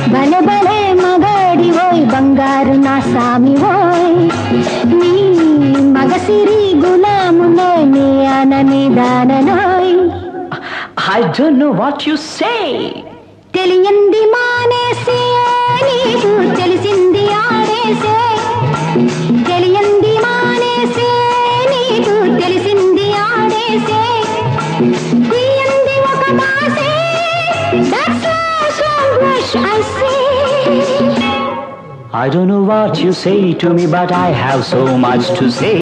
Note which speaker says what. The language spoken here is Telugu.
Speaker 1: భలే భలే మగాడివోయ్ బంగారు నా సామివోయ్ నీ మగసిరి గులామునోయ్ నీ అనని దాననోయ్.
Speaker 2: I don't know what you say.
Speaker 1: తెలియంది మానేసే నీకు తెలిసింది ఆడేసే. తెలియంది మానేసే నీకు తెలిసింది ఆడేసే. తీయంది ఒక బాసే that's what I say.
Speaker 2: I don't know what you say to me, but I have so much to say.